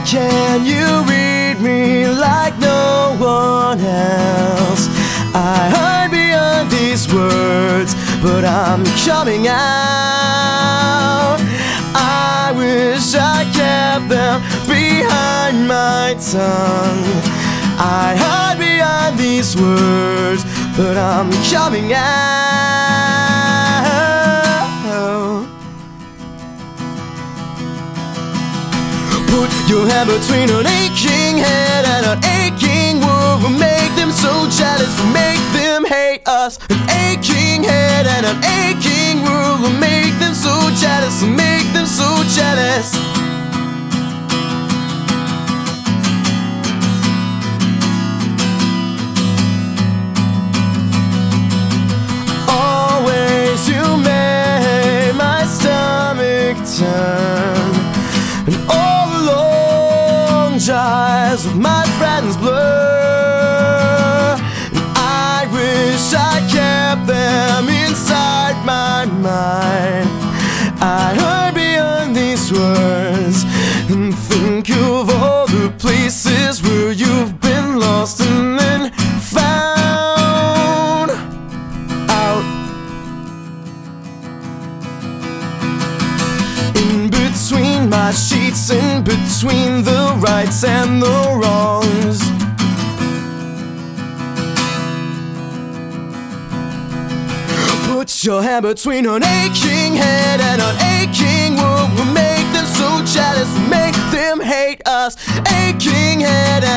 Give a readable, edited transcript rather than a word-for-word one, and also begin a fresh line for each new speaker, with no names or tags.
Can you read me like no one else? I hide beyond these words, but I'm coming out. I wish I kept them behind my tongue. I hide behind these words, but I'm coming out. Put your hand between an aching head and an aching world. We'll make them so jealous, we'll make them hate us. An aching head and an aching world. We'll make them so jealous, we'll make them so jealous. Always you make my stomach turn, and all the long drives with my friends blur. And I wish I kept them inside my mind. I hide beyond these words and think of all the places where you've been lost and then found out. In between my sheets, in between the rights and the wrongs, put your hand between an aching head and an aching world. We'll make them so jealous, we'll make them hate us. Aching head